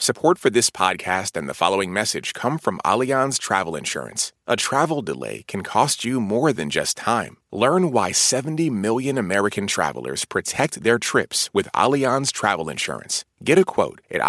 Support for this podcast and the following message come from Allianz Travel Insurance. A travel delay can cost you more than just time. Learn why 70 million American travelers protect their trips with Allianz Travel Insurance. Get a quote at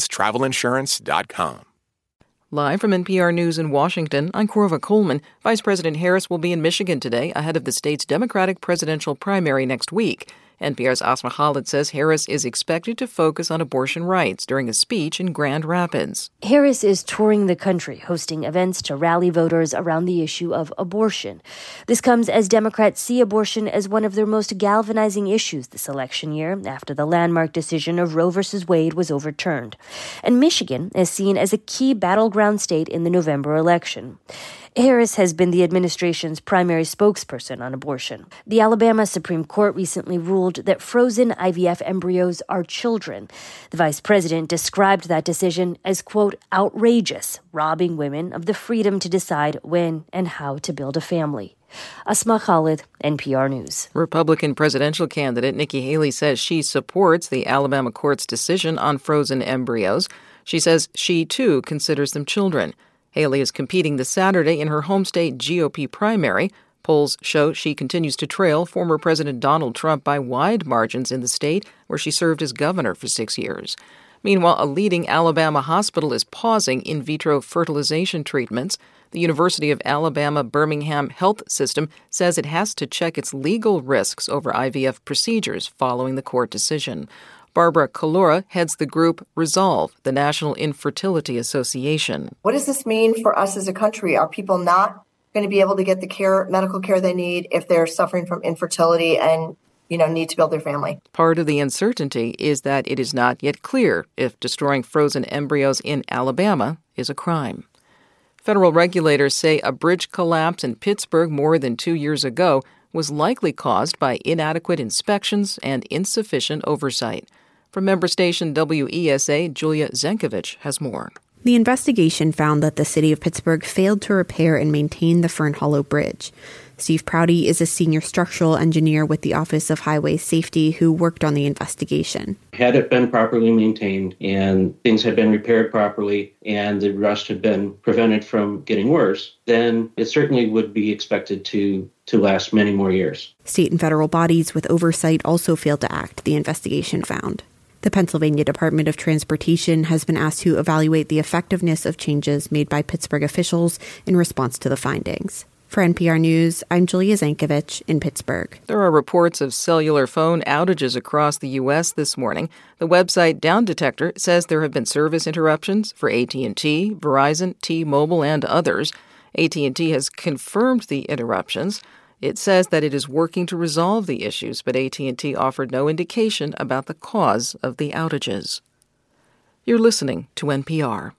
AllianzTravelInsurance.com. Live from NPR News in Washington, I'm Corva Coleman. Vice President Harris will be in Michigan today ahead of the state's Democratic presidential primary next week. NPR's Asma Khalid says Harris is expected to focus on abortion rights during a speech in Grand Rapids. Harris is touring the country, hosting events to rally voters around the issue of abortion. This comes as Democrats see abortion as one of their most galvanizing issues this election year after the landmark decision of Roe v. Wade was overturned. And Michigan is seen as a key battleground state in the November election. Harris has been the administration's primary spokesperson on abortion. The Alabama Supreme Court recently ruled that frozen IVF embryos are children. The vice president described that decision as, quote, outrageous, robbing women of the freedom to decide when and how to build a family. Asma Khalid, NPR News. Republican presidential candidate Nikki Haley says she supports the Alabama court's decision on frozen embryos. She says she, too, considers them children. Haley is competing this Saturday in her home state GOP primary. Polls show she continues to trail former President Donald Trump by wide margins in the state, where she served as governor for 6 years. Meanwhile, a leading Alabama hospital is pausing in vitro fertilization treatments. The University of Alabama Birmingham Health System says it has to check its legal risks over IVF procedures following the court decision. Barbara Kalora heads the group Resolve, the National Infertility Association. What does this mean for us as a country? Are people not going to be able to get the medical care they need if they're suffering from infertility and, need to build their family? Part of the uncertainty is that it is not yet clear if destroying frozen embryos in Alabama is a crime. Federal regulators say a bridge collapse in Pittsburgh more than 2 years ago was likely caused by inadequate inspections and insufficient oversight. From member station WESA, Julia Zenkovich has more. The investigation found that the city of Pittsburgh failed to repair and maintain the Fern Hollow Bridge. Steve Prouty is a senior structural engineer with the Office of Highway Safety who worked on the investigation. Had it been properly maintained and things had been repaired properly and the rust had been prevented from getting worse, then it certainly would be expected to last many more years. State and federal bodies with oversight also failed to act, the investigation found. The Pennsylvania Department of Transportation has been asked to evaluate the effectiveness of changes made by Pittsburgh officials in response to the findings. For NPR News, I'm Julia Zenkovich in Pittsburgh. There are reports of cellular phone outages across the U.S. this morning. The website Down Detector says there have been service interruptions for AT&T, Verizon, T-Mobile, and others. AT&T has confirmed the interruptions. It says that it is working to resolve the issues, but AT&T offered no indication about the cause of the outages. You're listening to NPR.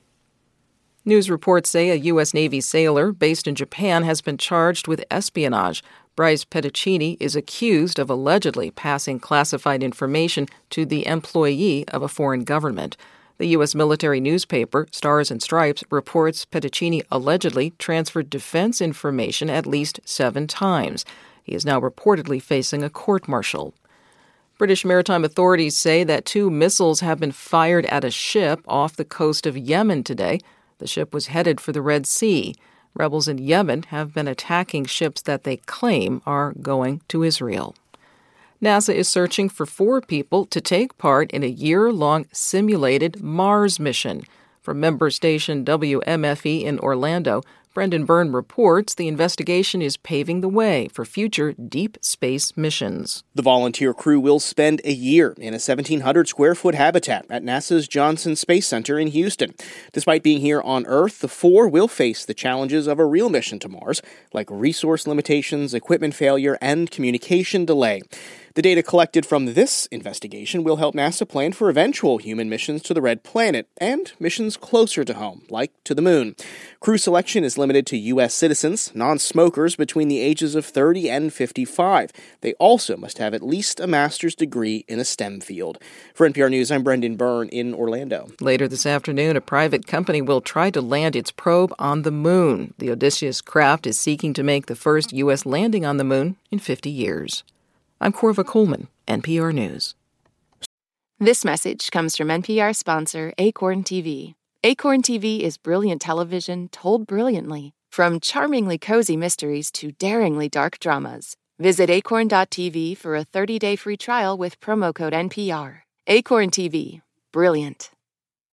News reports say a U.S. Navy sailor based in Japan has been charged with espionage. Bryce Petticini is accused of allegedly passing classified information to the employee of a foreign government. The U.S. military newspaper, Stars and Stripes, reports Petticini allegedly transferred defense information at least 7 times. He is now reportedly facing a court-martial. British maritime authorities say that 2 missiles have been fired at a ship off the coast of Yemen today. The ship was headed for the Red Sea. Rebels in Yemen have been attacking ships that they claim are going to Israel. NASA is searching for 4 people to take part in a year-long simulated Mars mission. From member station WMFE in Orlando, Brendan Byrne reports the investigation is paving the way for future deep space missions. The volunteer crew will spend a year in a 1,700-square-foot habitat at NASA's Johnson Space Center in Houston. Despite being here on Earth, the 4 will face the challenges of a real mission to Mars, like resource limitations, equipment failure, and communication delay. The data collected from this investigation will help NASA plan for eventual human missions to the Red Planet and missions closer to home, like to the Moon. Crew selection is limited to U.S. citizens, non-smokers between the ages of 30 and 55. They also must have at least a master's degree in a STEM field. For NPR News, I'm Brendan Byrne in Orlando. Later this afternoon, a private company will try to land its probe on the Moon. The Odysseus craft is seeking to make the first U.S. landing on the Moon in 50 years. I'm Corva Coleman, NPR News. This message comes from NPR sponsor Acorn TV. Acorn TV is brilliant television told brilliantly, from charmingly cozy mysteries to daringly dark dramas. Visit acorn.tv for a 30-day free trial with promo code NPR. Acorn TV. Brilliant.